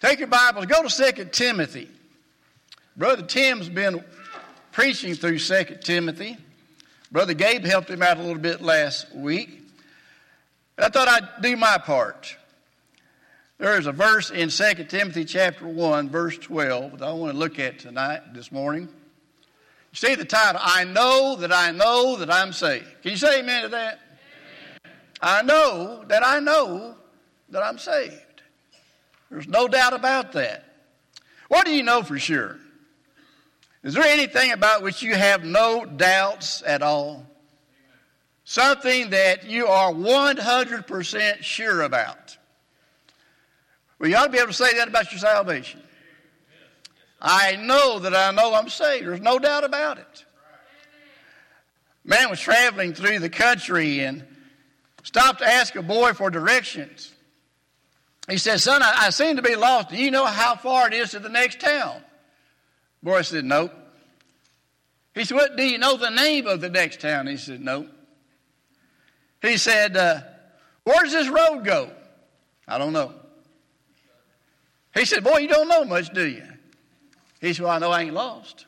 Take your Bibles, go to 2 Timothy. Brother Tim's been preaching through 2 Timothy. Brother Gabe helped him out a little bit last week. But I thought I'd do my part. There is a verse in 2 Timothy chapter 1, verse 12, that I want to look at this morning. You see the title, I know that I'm saved. Can you say amen to that? Amen. I know that I'm saved. There's no doubt about that. What do you know for sure? Is there anything about which you have no doubts at all? Something that you are 100% sure about? Well, you ought to be able to say that about your salvation. I know that I'm saved. There's no doubt about it. Man was traveling through the country and stopped to ask a boy for directions. He said, son, I seem to be lost. Do you know how far it is to the next town? The boy said, nope. He said, what, do you know the name of the next town? He said, nope. He said, where does this road go? I don't know. He said, boy, you don't know much, do you? He said, well, I know I ain't lost.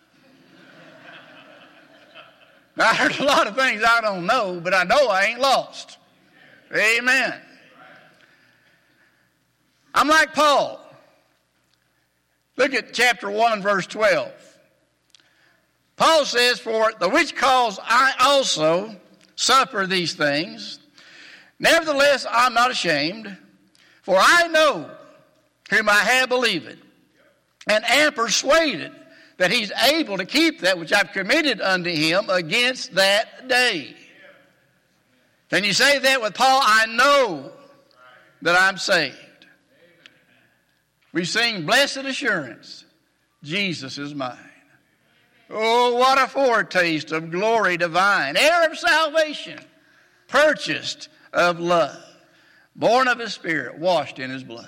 Now, I heard a lot of things I don't know, but I know I ain't lost. Amen. I'm like Paul. Look at chapter 1, verse 12. Paul says, for the which cause I also suffer these things. Nevertheless, I'm not ashamed, for I know whom I have believed, and am persuaded that he's able to keep that which I've committed unto him against that day. Can you say that with Paul? I know that I'm saved. We sing, blessed assurance, Jesus is mine. Oh, what a foretaste of glory divine, heir of salvation, purchased of love, born of his Spirit, washed in his blood.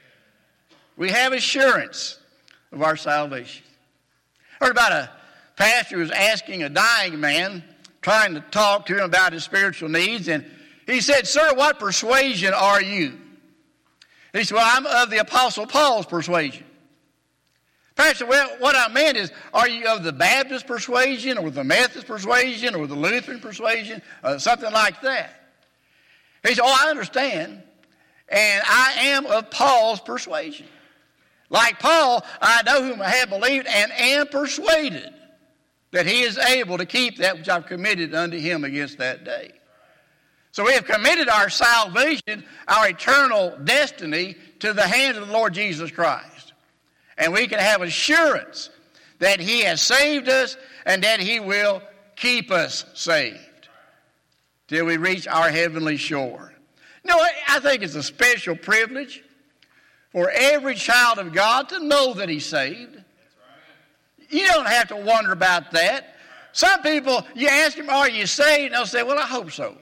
We have assurance of our salvation. I heard about a pastor who was asking a dying man, trying to talk to him about his spiritual needs, and he said, sir, what persuasion are you? He said, well, I'm of the Apostle Paul's persuasion. Pastor, well, what I meant is, are you of the Baptist persuasion or the Methodist persuasion or the Lutheran persuasion, something like that? He said, oh, I understand, and I am of Paul's persuasion. Like Paul, I know whom I have believed and am persuaded that he is able to keep that which I've committed unto him against that day. So we have committed our salvation, our eternal destiny, to the hands of the Lord Jesus Christ. And we can have assurance that he has saved us and that he will keep us saved till we reach our heavenly shore. You know, I think it's a special privilege for every child of God to know that he's saved. You don't have to wonder about that. Some people, you ask them, are you saved? And they'll say, well, I hope so.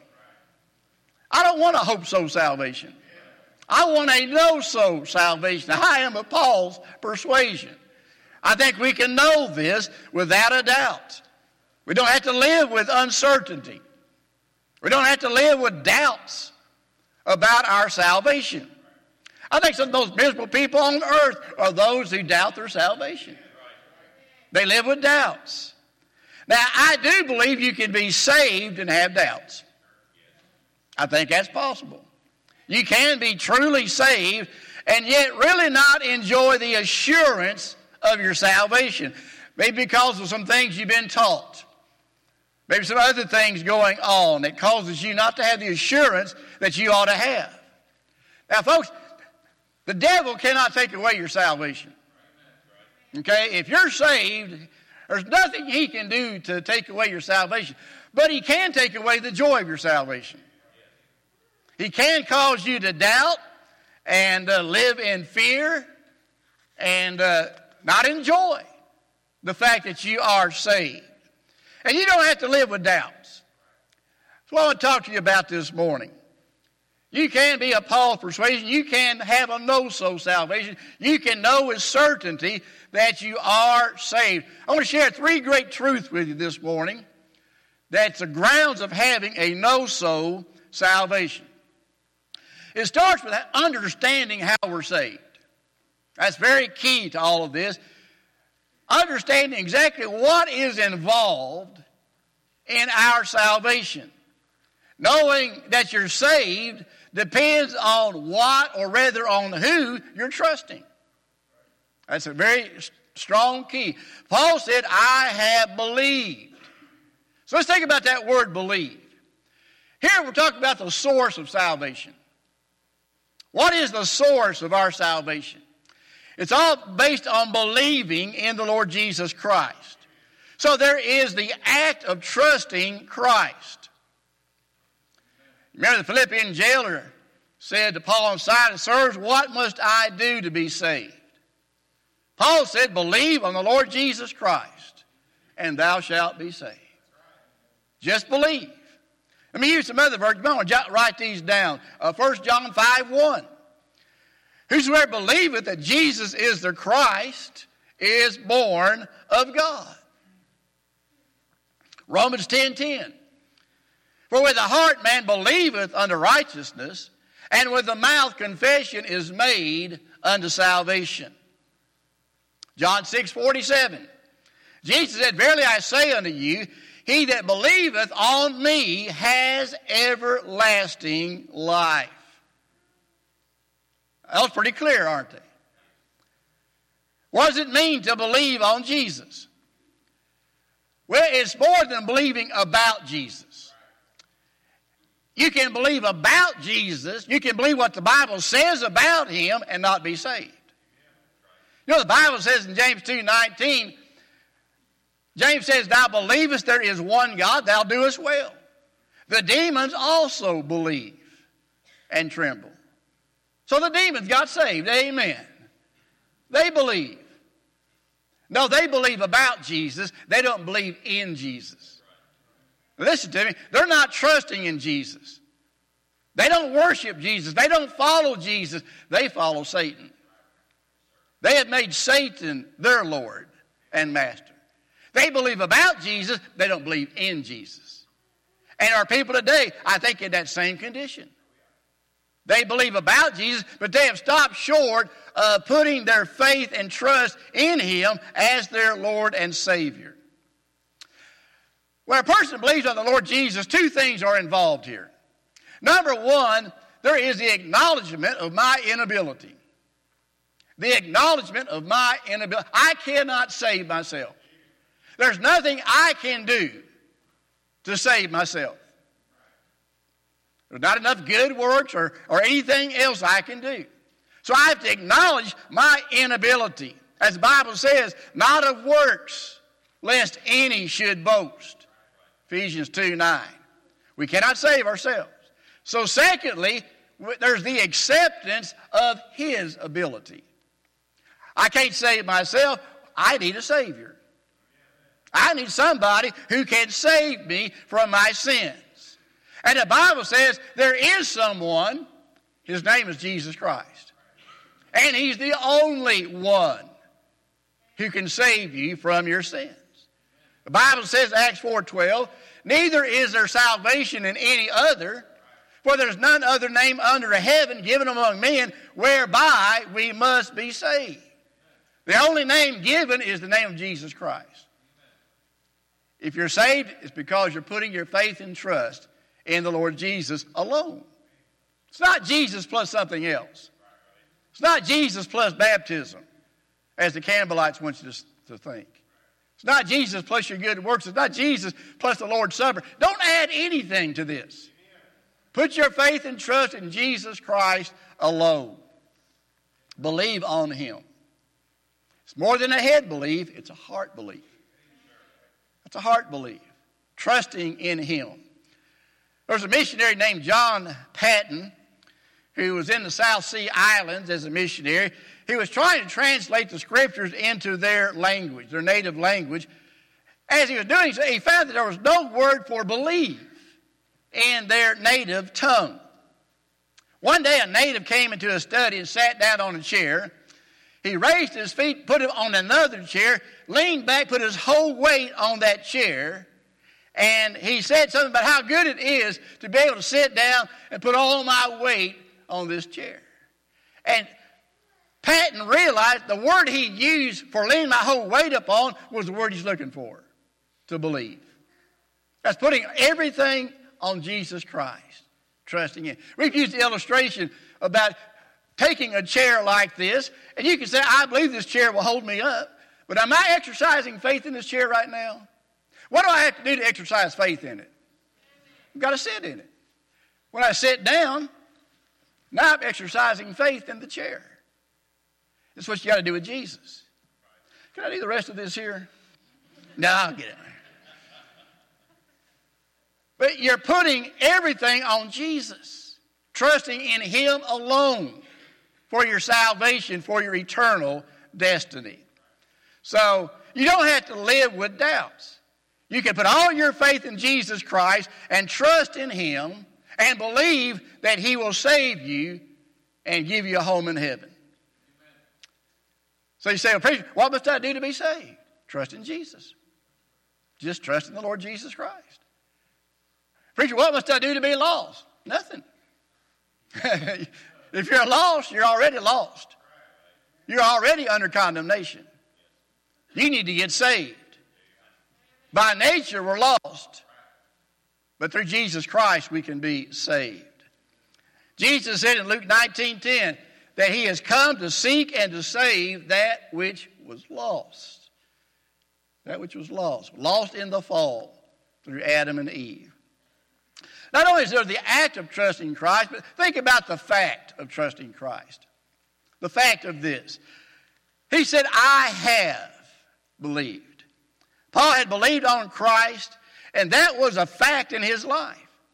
I don't want a hope-so salvation. I want a know-so salvation. I am of Paul's persuasion. I think we can know this without a doubt. We don't have to live with uncertainty. We don't have to live with doubts about our salvation. I think some of those miserable people on earth are those who doubt their salvation. They live with doubts. Now, I do believe you can be saved and have doubts. I think that's possible. You can be truly saved and yet really not enjoy the assurance of your salvation. Maybe because of some things you've been taught. Maybe some other things going on that causes you not to have the assurance that you ought to have. Now, folks, the devil cannot take away your salvation. Okay? If you're saved, there's nothing he can do to take away your salvation. But he can take away the joy of your salvation. He can cause you to doubt and live in fear and not enjoy the fact that you are saved. And you don't have to live with doubts. That's what I want to talk to you about this morning. You can be of Paul's persuasion. You can have a know-so salvation. You can know with certainty that you are saved. I want to share three great truths with you this morning. That's the grounds of having a know-so salvation. It starts with understanding how we're saved. That's very key to all of this. Understanding exactly what is involved in our salvation. Knowing that you're saved depends on what, or rather on who, you're trusting. That's a very strong key. Paul said, I have believed. So let's think about that word believe. Here we're talking about the source of salvation. What is the source of our salvation? It's all based on believing in the Lord Jesus Christ. So there is the act of trusting Christ. Remember the Philippian jailer said to Paul and Silas, Sirs, what must I do to be saved? Paul said, believe on the Lord Jesus Christ, and thou shalt be saved. Just believe. Let me use some other verses. I'm going to write these down. 1 John 5:1. Whosoever believeth that Jesus is the Christ is born of God. Romans 10:10. For with the heart man believeth unto righteousness, and with the mouth confession is made unto salvation. John 6:47. Jesus said, Verily I say unto you, he that believeth on me has everlasting life. That was pretty clear, aren't they? What does it mean to believe on Jesus? Well, it's more than believing about Jesus. You can believe about Jesus. You can believe what the Bible says about him and not be saved. You know, the Bible says in James 2:19, James says, Thou believest there is one God, thou doest well. The demons also believe and tremble. So the demons got saved. Amen. They believe. No, they believe about Jesus. They don't believe in Jesus. Listen to me. They're not trusting in Jesus. They don't worship Jesus. They don't follow Jesus. They follow Satan. They have made Satan their Lord and Master. They believe about Jesus. They don't believe in Jesus. And our people today, I think, in that same condition. They believe about Jesus, but they have stopped short of putting their faith and trust in him as their Lord and Savior. When a person believes on the Lord Jesus, two things are involved here. Number one, there is the acknowledgement of my inability. The acknowledgement of my inability. I cannot save myself. There's nothing I can do to save myself. There's not enough good works or anything else I can do. So I have to acknowledge my inability. As the Bible says, not of works, lest any should boast. Ephesians 2:9. We cannot save ourselves. So secondly, there's the acceptance of his ability. I can't save myself. I need a Savior. I need somebody who can save me from my sins. And the Bible says there is someone, his name is Jesus Christ. And he's the only one who can save you from your sins. The Bible says, Acts 4:12, neither is there salvation in any other, for there's none other name under heaven given among men whereby we must be saved. The only name given is the name of Jesus Christ. If you're saved, it's because you're putting your faith and trust in the Lord Jesus alone. It's not Jesus plus something else. It's not Jesus plus baptism, as the Campbellites want you to think. It's not Jesus plus your good works. It's not Jesus plus the Lord's Supper. Don't add anything to this. Put your faith and trust in Jesus Christ alone. Believe on him. It's more than a head belief, it's a heart belief. It's a heart belief. Trusting in him. There's a missionary named John Patton who was in the South Sea Islands as a missionary. He was trying to translate the scriptures into their language, their native language. As he was doing so, he found that there was no word for believe in their native tongue. One day a native came into a study and sat down on a chair. He raised his feet, put him on another chair, leaned back, put his whole weight on that chair, and he said something about how good it is to be able to sit down and put all my weight on this chair. And Patton realized the word he used for laying my whole weight upon was the word he's looking for, to believe. That's putting everything on Jesus Christ, trusting Him. We've used the illustration about taking a chair like this, and you can say, I believe this chair will hold me up, but am I exercising faith in this chair right now? What do I have to do to exercise faith in it? I've got to sit in it. When I sit down, now I'm exercising faith in the chair. That's what you got to do with Jesus. Can I do the rest of this here? No, I'll get it. But you're putting everything on Jesus, trusting in Him alone for your salvation, for your eternal destiny. So you don't have to live with doubts. You can put all your faith in Jesus Christ and trust in Him and believe that He will save you and give you a home in heaven. So you say, well, preacher, what must I do to be saved? Trust in Jesus. Just trust in the Lord Jesus Christ. Preacher, what must I do to be lost? Nothing. If you're lost, you're already lost. You're already under condemnation. You need to get saved. By nature, we're lost. But through Jesus Christ, we can be saved. Jesus said in Luke 19:10 that He has come to seek and to save that which was lost. That which was lost. Lost in the fall through Adam and Eve. Not only is there the act of trusting Christ, but think about the fact of trusting Christ. The fact of this. He said, I have believed. Paul had believed on Christ, and that was a fact in his life.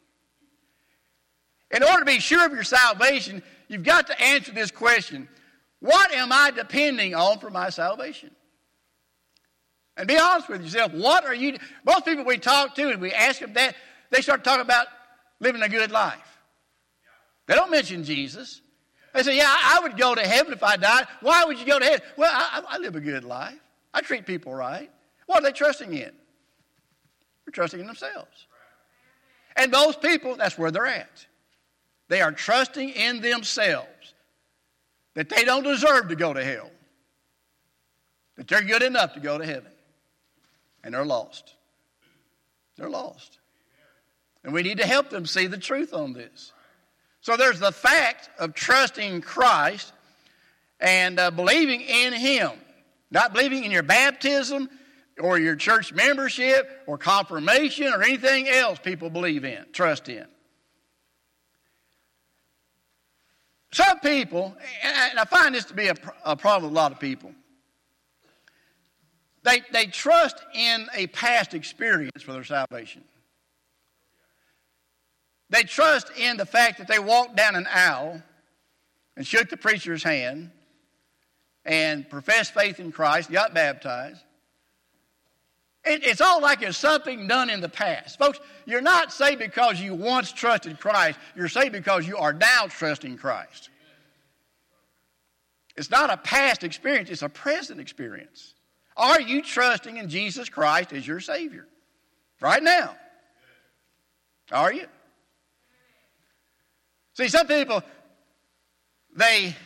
In order to be sure of your salvation, you've got to answer this question. What am I depending on for my salvation? And be honest with yourself. What are you... Most people we talk to and we ask them that, they start talking about living a good life. They don't mention Jesus. They say, yeah, I would go to heaven if I died. Why would you go to heaven? Well, I live a good life. I treat people right. What are they trusting in? They're trusting in themselves. And those people, that's where they're at. They are trusting in themselves that they don't deserve to go to hell. That they're good enough to go to heaven. And they're lost. They're lost. And we need to help them see the truth on this. So there's the fact of trusting Christ and believing in Him. Not believing in your baptism or your church membership or confirmation or anything else people believe in, trust in. Some people, and I find this to be a problem with a lot of people, they trust in a past experience for their salvation. They trust in the fact that they walked down an aisle and shook the preacher's hand and professed faith in Christ, got baptized. It's all like it's something done in the past. Folks, you're not saved because you once trusted Christ. You're saved because you are now trusting Christ. It's not a past experience. It's a present experience. Are you trusting in Jesus Christ as your Savior? Right now. Are you? See, some people, I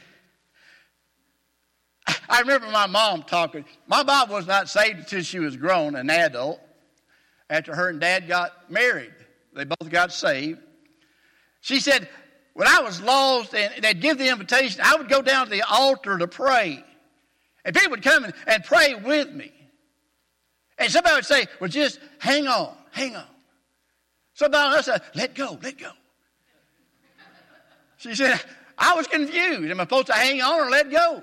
remember my mom talking. My mom was not saved until she was grown, an adult. After her and Dad got married, they both got saved. She said, when I was lost and they'd give the invitation, I would go down to the altar to pray. And people would come and pray with me. And somebody would say, well, just hang on, hang on. Somebody else said, let go, let go. She said, I was confused. Am I supposed to hang on or let go?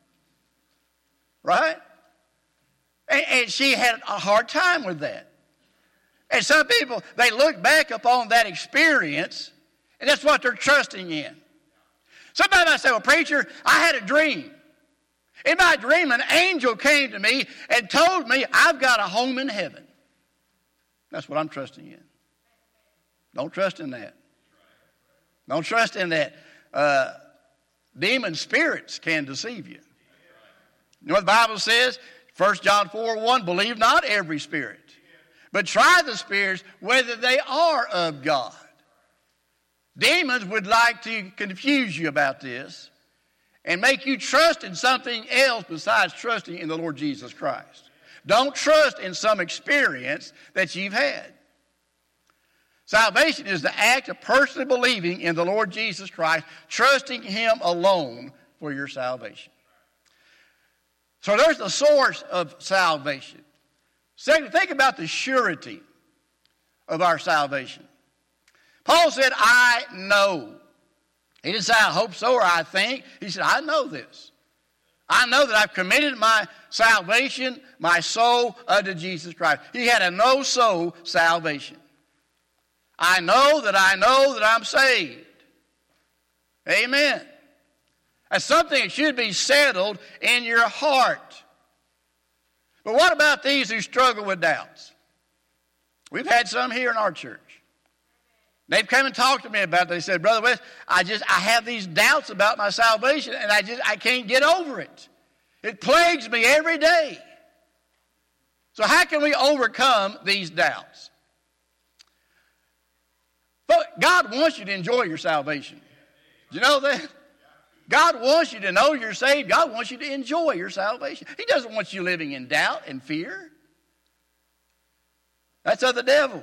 Right? And she had a hard time with that. And some people, they look back upon that experience, and that's what they're trusting in. Somebody might say, well, preacher, I had a dream. In my dream, an angel came to me and told me I've got a home in heaven. That's what I'm trusting in. Don't trust in that. Don't trust in that. Demon spirits can deceive you. You know what the Bible says? 1 John 4:1, believe not every spirit, but try the spirits whether they are of God. Demons would like to confuse you about this and make you trust in something else besides trusting in the Lord Jesus Christ. Don't trust in some experience that you've had. Salvation is the act of personally believing in the Lord Jesus Christ, trusting Him alone for your salvation. So there's the source of salvation. Second, think about the surety of our salvation. Paul said, I know. He didn't say, I hope so, or I think. He said, I know this. I know that I've committed my salvation, my soul, unto Jesus Christ. He had a no-so salvation. I know that I'm saved. Amen. That's something that should be settled in your heart. But what about these who struggle with doubts? We've had some here in our church. They've come and talked to me about it. They said, Brother West, I have these doubts about my salvation, and I can't get over it. It plagues me every day. So how can we overcome these doubts? But God wants you to enjoy your salvation. Do you know that? God wants you to know you're saved. God wants you to enjoy your salvation. He doesn't want you living in doubt and fear. That's of the devil.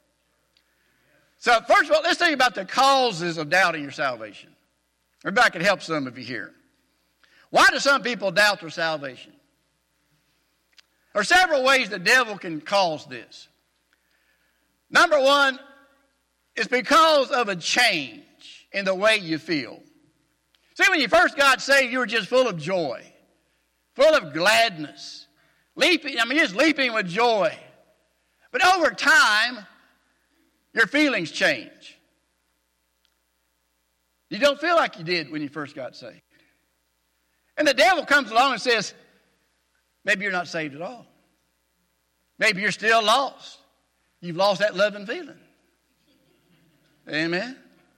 So first of all, let's think about the causes of doubting your salvation. Maybe I can help some of you here. Why do some people doubt their salvation? There are several ways the devil can cause this. Number one, it's because of a change in the way you feel. See, when you first got saved, you were just full of joy, full of gladness, just leaping with joy. But over time, your feelings change. You don't feel like you did when you first got saved. And the devil comes along and says, maybe you're not saved at all. Maybe you're still lost. You've lost that loving feeling. Amen.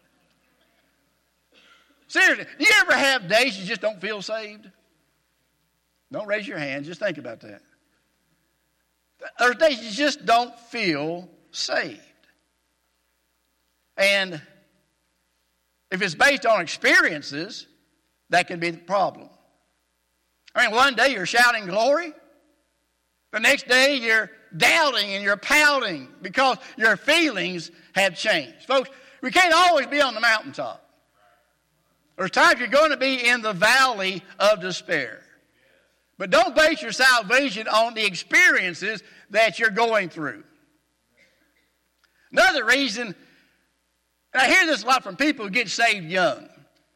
Seriously, do you ever have days you just don't feel saved? Don't raise your hand. Just think about that. There's days you just don't feel saved. And if it's based on experiences, that can be the problem. I mean, one day you're shouting glory. The next day you're doubting and you're pouting because your feelings have changed. Folks, we can't always be on the mountaintop. There's times you're going to be in the valley of despair. But don't base your salvation on the experiences that you're going through. Another reason, and I hear this a lot from people who get saved young.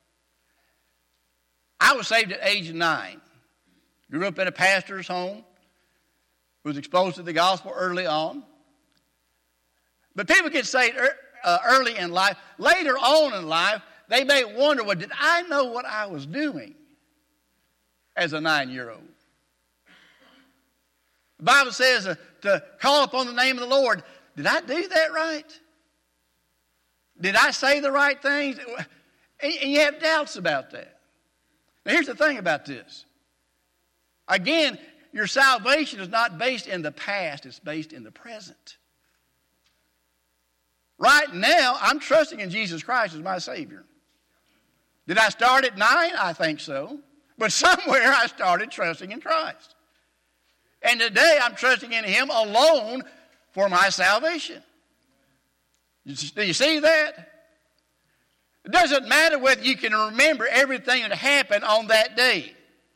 I was saved at age 9. Grew up in a pastor's home. Was exposed to the gospel early on. But people get saved early in life. Later on in life, they may wonder, well, did I know what I was doing as a 9-year-old? The Bible says to call upon the name of the Lord. Did I do that right? Did I say the right things? And you have doubts about that. Now, here's the thing about this. Again, your salvation is not based in the past. It's based in the present. Right now, I'm trusting in Jesus Christ as my Savior. Did I start at 9? I think so. But somewhere I started trusting in Christ. And today I'm trusting in Him alone for my salvation. Do you see that? It doesn't matter whether you can remember everything that happened on that day.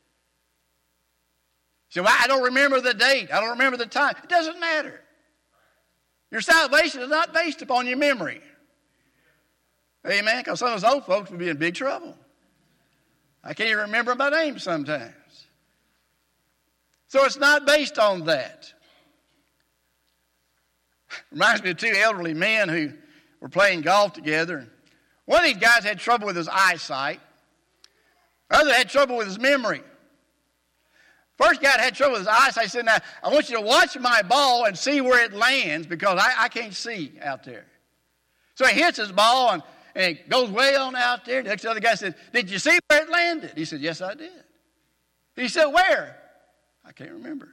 So I don't remember the date. I don't remember the time. It doesn't matter. Your salvation is not based upon your memory. Amen? Because some of those old folks would be in big trouble. I can't even remember my name sometimes. So it's not based on that. Reminds me of 2 elderly men who were playing golf together. One of these guys had trouble with his eyesight. The other had trouble with his memory. First guy that had trouble with his eyesight said, now, I want you to watch my ball and see where it lands because I can't see out there. So he hits his ball and it goes way on out there. The next other guy said, did you see where it landed? He said, yes, I did. He said, where? I can't remember.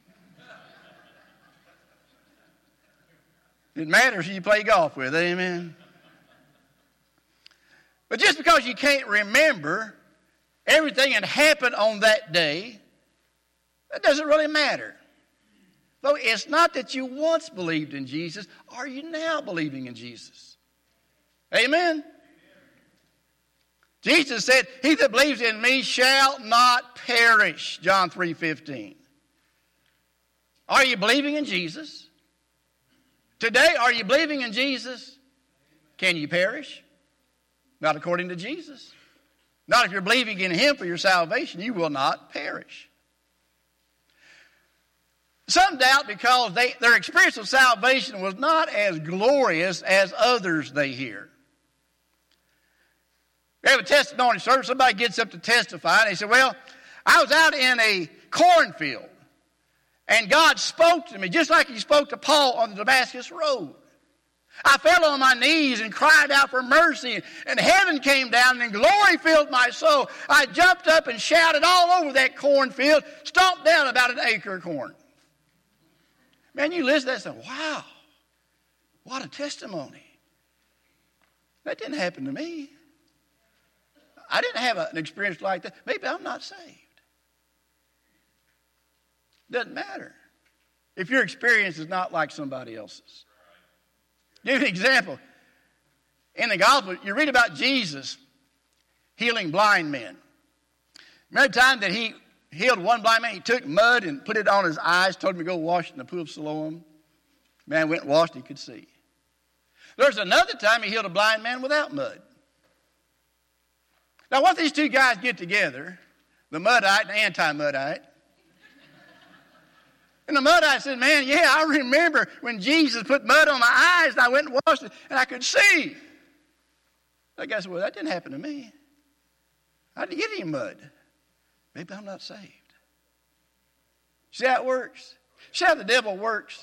It matters who you play golf with, amen? But just because you can't remember, everything that happened on that day, that doesn't really matter. Though it's not that you once believed in Jesus. Are you now believing in Jesus? Amen? Jesus said, he that believes in me shall not perish. John 3:15. Are you believing in Jesus? Today, are you believing in Jesus? Can you perish? Not according to Jesus. Not if you're believing in him for your salvation. You will not perish. Some doubt because their experience of salvation was not as glorious as others they hear. We have a testimony service. Somebody gets up to testify, and they say, well, I was out in a cornfield, and God spoke to me just like he spoke to Paul on the Damascus Road. I fell on my knees and cried out for mercy, and heaven came down, and glory filled my soul. I jumped up and shouted all over that cornfield, stomped down about an acre of corn. Man, you listen to that and say, wow, what a testimony. That didn't happen to me. I didn't have an experience like that. Maybe I'm not saved. Doesn't matter if your experience is not like somebody else's. Give you an example. In the gospel, you read about Jesus healing blind men. Remember the time that he healed one blind man? He took mud and put it on his eyes, told him to go wash in the pool of Siloam. Man went and washed, he could see. There's another time he healed a blind man without mud. Now, once these two guys get together, the Muddite and the anti-Muddite, and the Muddite said, man, yeah, I remember when Jesus put mud on my eyes and I went and washed it and I could see. The guy said, well, that didn't happen to me. I didn't get any mud. Maybe I'm not saved. See how it works? See how the devil works?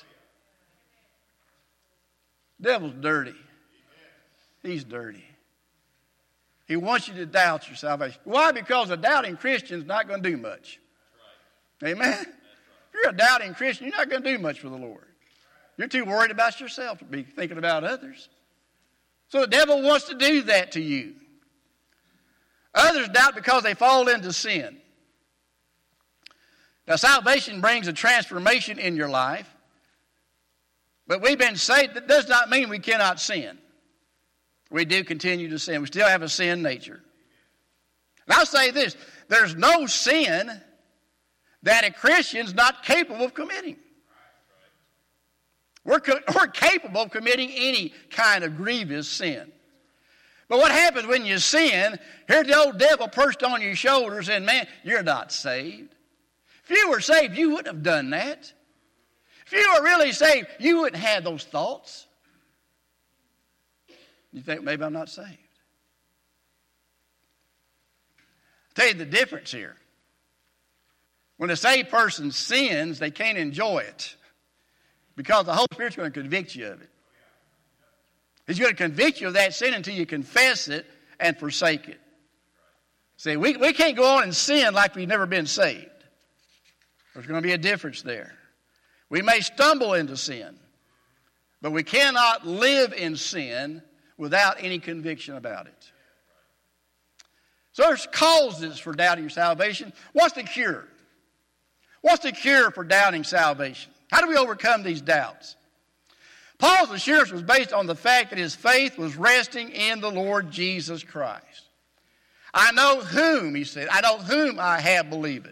The devil's dirty. He's dirty. He wants you to doubt your salvation. Why? Because a doubting Christian's not going to do much. Amen? If you're a doubting Christian, you're not going to do much for the Lord. You're too worried about yourself to be thinking about others. So the devil wants to do that to you. Others doubt because they fall into sin. Now, salvation brings a transformation in your life. But we've been saved. That does not mean we cannot sin. We do continue to sin. We still have a sin nature. And I'll say this. There's no sin that a Christian's not capable of committing. We're capable of committing any kind of grievous sin. But what happens when you sin, here's the old devil perched on your shoulders and, man, you're not saved. If you were saved, you wouldn't have done that. If you were really saved, you wouldn't have those thoughts. You think, maybe I'm not saved. I'll tell you the difference here. When a saved person sins, they can't enjoy it because the Holy Spirit's going to convict you of it. He's going to convict you of that sin until you confess it and forsake it. See, we can't go on and sin like we've never been saved. There's going to be a difference there. We may stumble into sin, but we cannot live in sin without any conviction about it. So there's causes for doubting your salvation. What's the cure? What's the cure for doubting salvation? How do we overcome these doubts? Paul's assurance was based on the fact that his faith was resting in the Lord Jesus Christ. I know whom, he said, I know whom I have believed.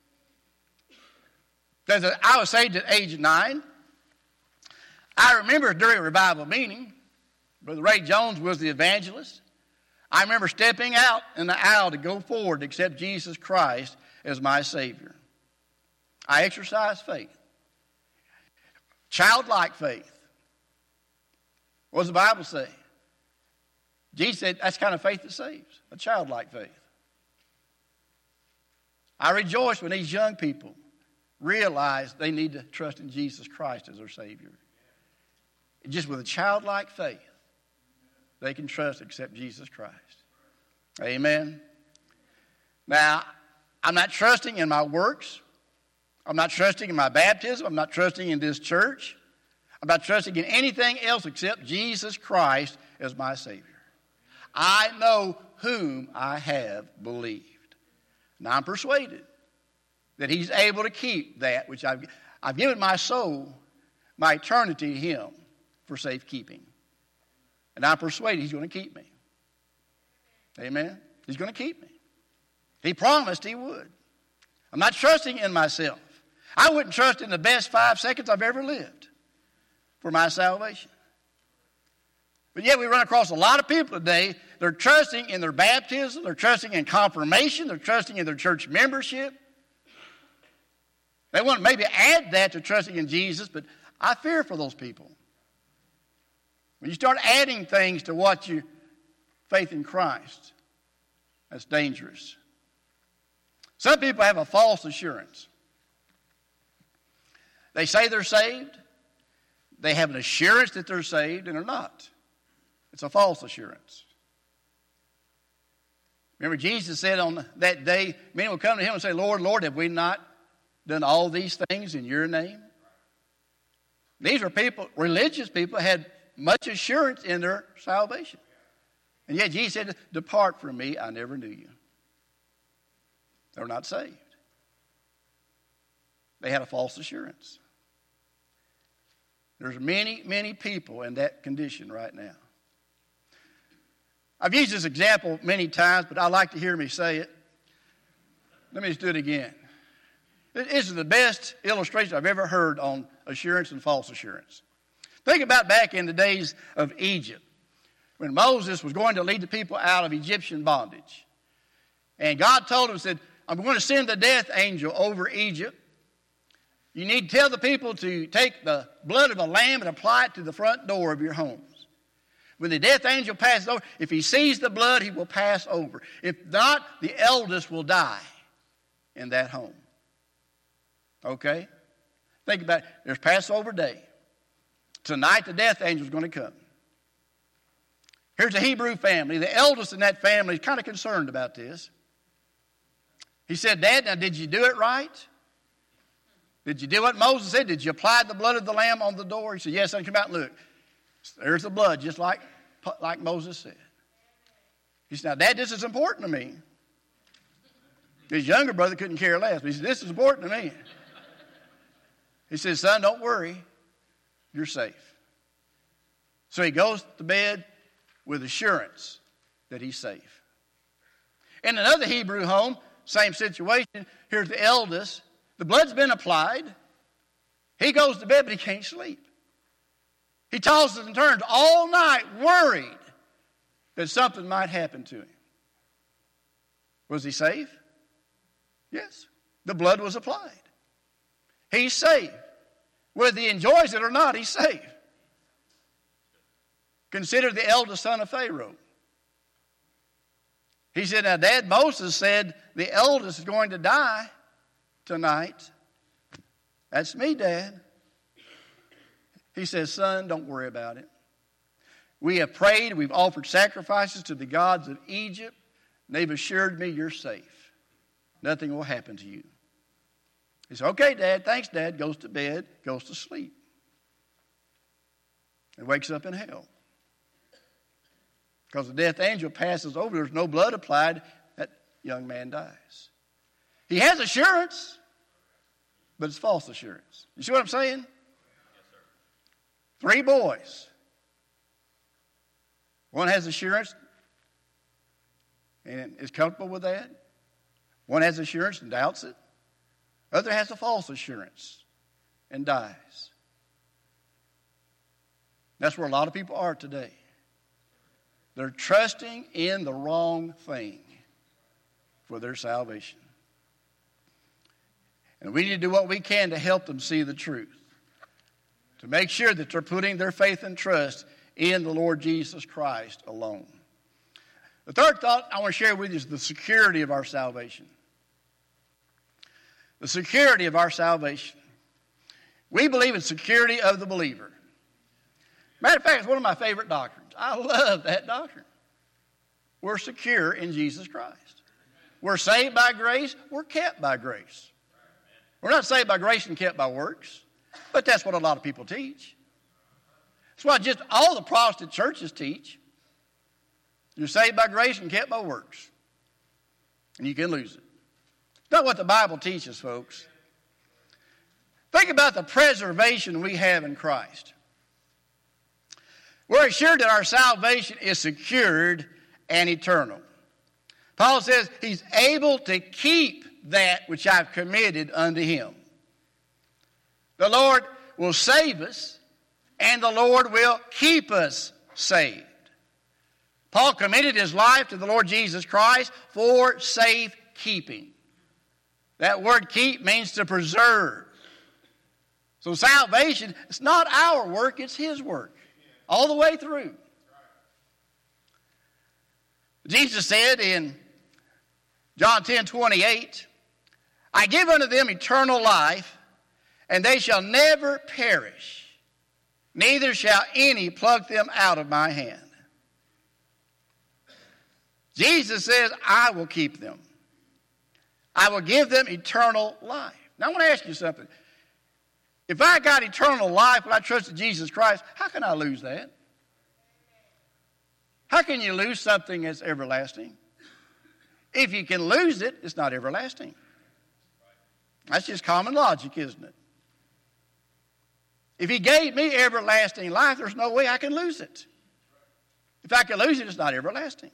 I was saved at age 9. I remember during a revival meeting, Brother Ray Jones was the evangelist. I remember stepping out in the aisle to go forward to accept Jesus Christ as my Savior. I exercised faith. Childlike faith. What does the Bible say? Jesus said that's the kind of faith that saves. A childlike faith. I rejoice when these young people realize they need to trust in Jesus Christ as their Savior. Just with a childlike faith, they can trust and accept Jesus Christ. Amen. Now, I'm not trusting in my works. I'm not trusting in my baptism. I'm not trusting in this church. I'm not trusting in anything else except Jesus Christ as my Savior. I know whom I have believed. And I'm persuaded that he's able to keep that which I've given my soul, my eternity to him for safekeeping. And I'm persuaded he's going to keep me. Amen? He's going to keep me. He promised he would. I'm not trusting in myself. I wouldn't trust in the best 5 seconds I've ever lived for my salvation. But yet we run across a lot of people today, they're trusting in their baptism, they're trusting in confirmation, they're trusting in their church membership. They want to maybe add that to trusting in Jesus, but I fear for those people. When you start adding things to what you faith in Christ, that's dangerous. Some people have a false assurance. They say they're saved. They have an assurance that they're saved, and they're not. It's a false assurance. Remember, Jesus said on that day, many will come to him and say, Lord, Lord, have we not done all these things in your name? These are people, religious people, had much assurance in their salvation. And yet Jesus said, depart from me, I never knew you. They're not saved. They had a false assurance. There's many, many people in that condition right now. I've used this example many times, but I like to hear me say it. Let me just do it again. This is the best illustration I've ever heard on assurance and false assurance. Think about back in the days of Egypt, when Moses was going to lead the people out of Egyptian bondage. And God told him, said, I'm going to send the death angel over Egypt. You need to tell the people to take the blood of a lamb and apply it to the front door of your homes. When the death angel passes over, if he sees the blood, he will pass over. If not, the eldest will die in that home. Okay? Think about it. There's Passover day. Tonight the death angel is going to come. Here's a Hebrew family. The eldest in that family is kind of concerned about this. He said, Dad, now did you do it right? Did you do what Moses said? Did you apply the blood of the lamb on the door? He said, yes, son, come out and look. There's the blood, just like Moses said. He said, now, Dad, this is important to me. His younger brother couldn't care less. But he said, this is important to me. He said, son, don't worry. You're safe. So he goes to bed with assurance that he's safe. In another Hebrew home, same situation. Here's the eldest. The blood's been applied. He goes to bed, but he can't sleep. He tosses and turns all night worried that something might happen to him. Was he safe? Yes. The blood was applied. He's safe. Whether he enjoys it or not, he's safe. Consider the eldest son of Pharaoh. He said, now, Dad, Moses said the eldest is going to die tonight. That's me, Dad. He says, son, don't worry about it. We have prayed, we've offered sacrifices to the gods of Egypt, and they've assured me you're safe. Nothing will happen to you. He said, okay, Dad, thanks, Dad. Goes to bed, goes to sleep. And wakes up in hell. Because the death angel passes over, there's no blood applied, that young man dies. He has assurance, but it's false assurance. You see what I'm saying? 3 boys. One has assurance and is comfortable with that. One has assurance and doubts it. Other has a false assurance and dies. That's where a lot of people are today. They're trusting in the wrong thing for their salvation. And we need to do what we can to help them see the truth. To make sure that they're putting their faith and trust in the Lord Jesus Christ alone. The third thought I want to share with you is the security of our salvation. The security of our salvation. We believe in security of the believer. Matter of fact, it's one of my favorite doctrines. I love that doctrine. We're secure in Jesus Christ. We're saved by grace. We're kept by grace. We're not saved by grace and kept by works. But that's what a lot of people teach. That's what just all the Protestant churches teach. You're saved by grace and kept by works. And you can lose it. Not what the Bible teaches, folks. Think about the preservation we have in Christ. We're assured that our salvation is secured and eternal. Paul says he's able to keep that which I've committed unto him. The Lord will save us, and the Lord will keep us saved. Paul committed his life to the Lord Jesus Christ for safekeeping. That word keep means to preserve. So salvation, it's not our work, it's his work. All the way through. Jesus said in John 10:28, I give unto them eternal life, and they shall never perish, neither shall any pluck them out of my hand. Jesus says, I will keep them. I will give them eternal life. Now I want to ask you something. If I got eternal life when I trusted Jesus Christ, how can I lose that? How can you lose something that's everlasting? If you can lose it, it's not everlasting. That's just common logic, isn't it? If he gave me everlasting life, there's no way I can lose it. If I can lose it, it's not everlasting.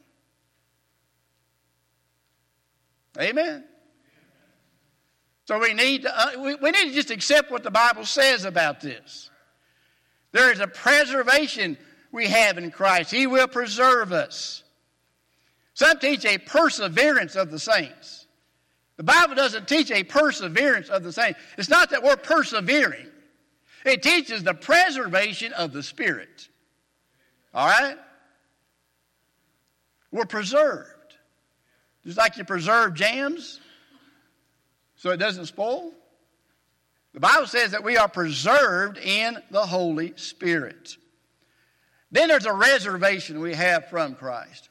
Amen. So we need to just accept what the Bible says about this. There is a preservation we have in Christ. He will preserve us. Some teach a perseverance of the saints. The Bible doesn't teach a perseverance of the saints. It's not that we're persevering. It teaches the preservation of the Spirit. All right? We're preserved. Just like you preserve jams so it doesn't spoil. The Bible says that we are preserved in the Holy Spirit. Then there's a reservation we have from Christ.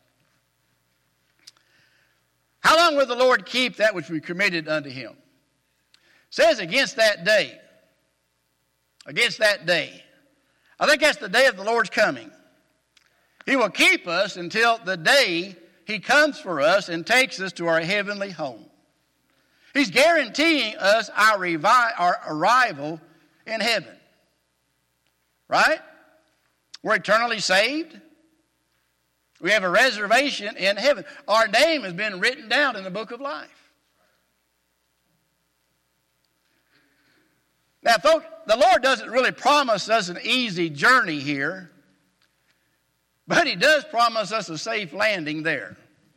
How long will the Lord keep that which we committed unto him? It says against that day. Against that day. I think that's the day of the Lord's coming. He will keep us until the day he comes for us and takes us to our heavenly home. He's guaranteeing us our arrival in heaven. Right? We're eternally saved. We have a reservation in heaven. Our name has been written down in the book of life. Now, folks, the Lord doesn't really promise us an easy journey here, but he does promise us a safe landing there.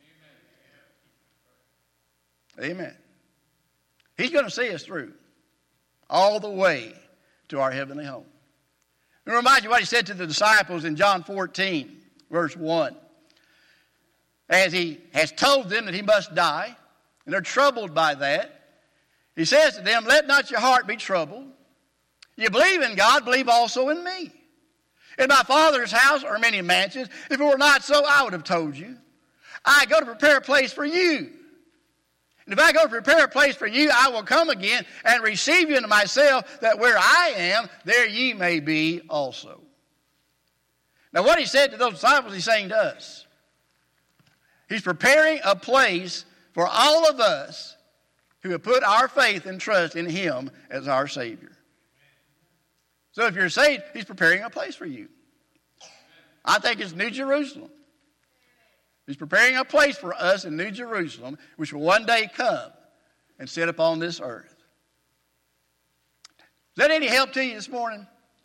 Amen. He's going to see us through all the way to our heavenly home. Let me remind you what he said to the disciples in John 14, verse 1. As he has told them that he must die, and they're troubled by that, he says to them, let not your heart be troubled. You believe in God, believe also in me. In my Father's house are many mansions. If it were not so, I would have told you. I go to prepare a place for you. And if I go to prepare a place for you, I will come again and receive you into myself, that where I am, there ye may be also. Now what he said to those disciples, he's saying to us. He's preparing a place for all of us who have put our faith and trust in him as our Savior. So if you're saved, he's preparing a place for you. I think it's New Jerusalem. He's preparing a place for us in New Jerusalem, which will one day come and sit upon this earth. Is that any help to you this morning?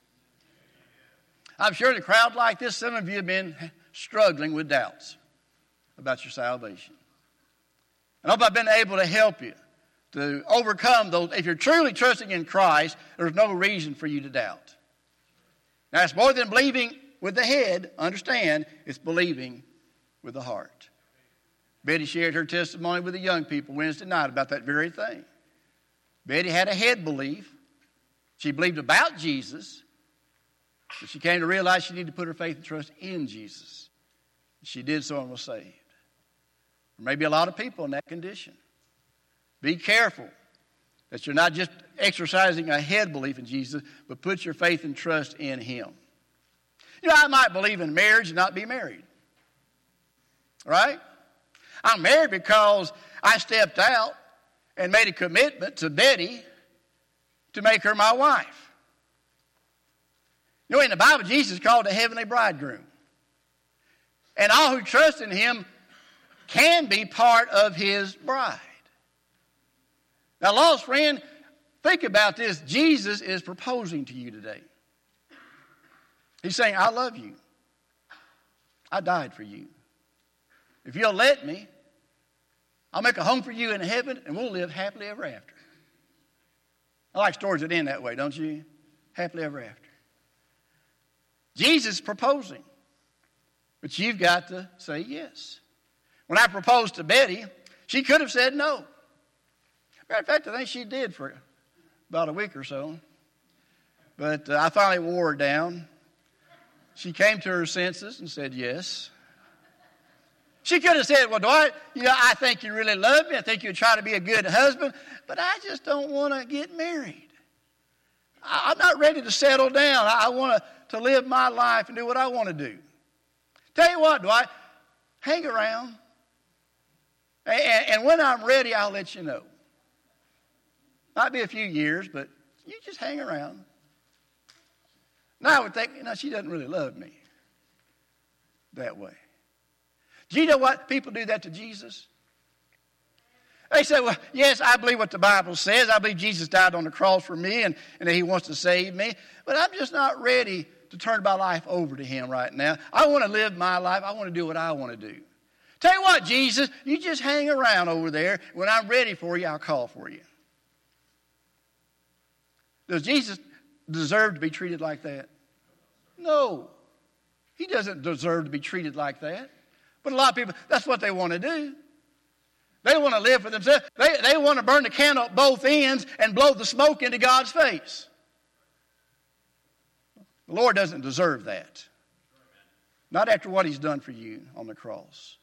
I'm sure in a crowd like this, some of you have been struggling with doubts about your salvation. And I hope I've been able to help you to overcome those. If you're truly trusting in Christ, there's no reason for you to doubt. Now, it's more than believing with the head. Understand, it's believing with the heart. Betty shared her testimony with the young people Wednesday night about that very thing. Betty had a head belief. She believed about Jesus, but she came to realize she needed to put her faith and trust in Jesus. She did so and was saved. There may be a lot of people in that condition. Be careful that you're not just exercising a head belief in Jesus, but put your faith and trust in him. You know, I might believe in marriage and not be married. Right? I'm married because I stepped out and made a commitment to Betty to make her my wife. You know, in the Bible, Jesus is called the heavenly bridegroom. And all who trust in him can be part of his bride. Now, lost friend, think about this. Jesus is proposing to you today. He's saying, I love you. I died for you. If you'll let me, I'll make a home for you in heaven, and we'll live happily ever after. I like stories that end that way, don't you? Happily ever after. Jesus is proposing, but you've got to say yes. When I proposed to Betty, she could have said no. Matter of fact, I think she did for about a week or so. But I finally wore her down. She came to her senses and said yes. She could have said, well, Dwight, I think you really love me. I think you'll try to be a good husband. But I just don't want to get married. I'm not ready to settle down. I want to live my life and do what I want to do. Tell you what, Dwight, hang around. And when I'm ready, I'll let you know. Might be a few years, but you just hang around. Now I would think, she doesn't really love me that way. Do you know what? People do that to Jesus. They say, well, yes, I believe what the Bible says. I believe Jesus died on the cross for me and that he wants to save me. But I'm just not ready to turn my life over to him right now. I want to live my life. I want to do what I want to do. Tell you what, Jesus, you just hang around over there. When I'm ready for you, I'll call for you. Does Jesus deserve to be treated like that? No. He doesn't deserve to be treated like that. But a lot of people, that's what they want to do. They want to live for themselves. They want to burn the candle at both ends and blow the smoke into God's face. The Lord doesn't deserve that. Not after what he's done for you on the cross.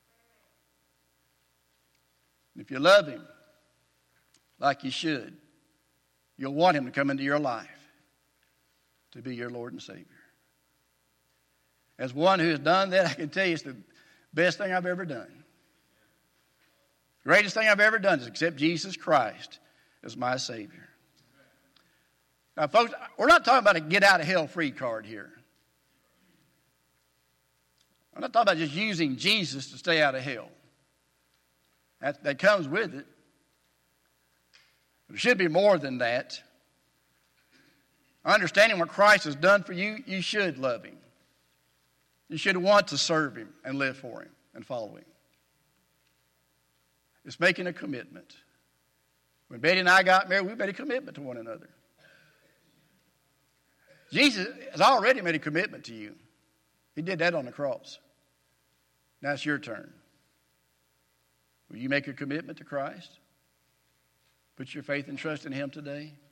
If you love him like you should, you'll want him to come into your life to be your Lord and Savior. As one who has done that, I can tell you it's the best thing I've ever done. Greatest thing I've ever done is accept Jesus Christ as my Savior. Now, folks, we're not talking about a get-out-of-hell-free card here. I'm not talking about just using Jesus to stay out of hell. That comes with it. There should be more than that. Understanding what Christ has done for you, you should love him. You should want to serve him and live for him and follow him. It's making a commitment. When Betty and I got married, we made a commitment to one another. Jesus has already made a commitment to you. He did that on the cross. Now it's your turn. Will you make a commitment to Christ? Put your faith and trust in him today?